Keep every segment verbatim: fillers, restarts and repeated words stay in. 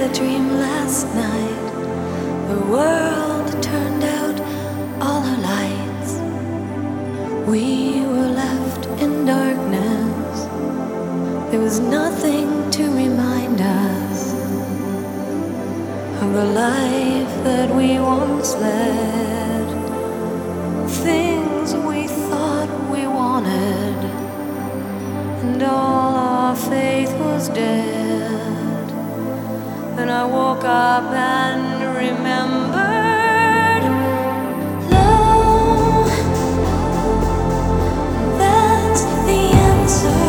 a dream last night. The world turned out all her lights. We were left in darkness. There was nothing to remind us of the life that we once led. Things we thought we wanted, and all our faith was dead. Then I woke up and remembered love. That's the answer.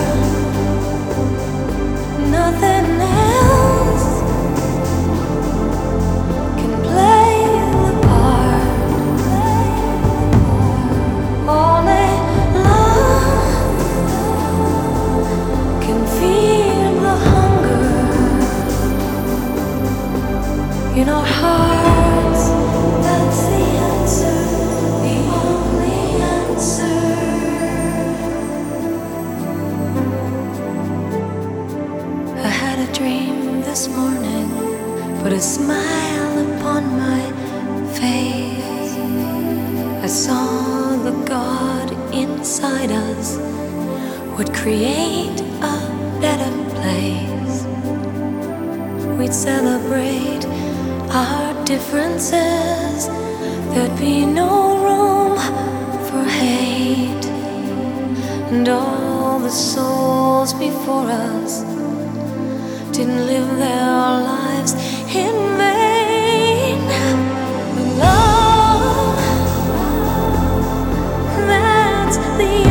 Nothing else can play the part. Only love can feel the hunger in our hearts. That's the answer, the only answer. I had a dream this morning, put a smile upon my face. I saw the God inside us would create a better place. We'd celebrate our differences. There'd be no room for hate. And all the souls before us didn't live their lives in vain. Love, that's the